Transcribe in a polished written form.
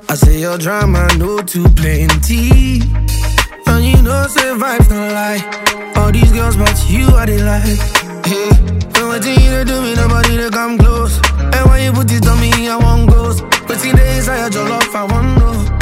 I say your drama no too plenty. And you know say vibes don't lie. All these girls but you are they like. Hey, and what you do me, nobody to come close. And why you put it on me, I want ghost. But see the inside your love, I want know.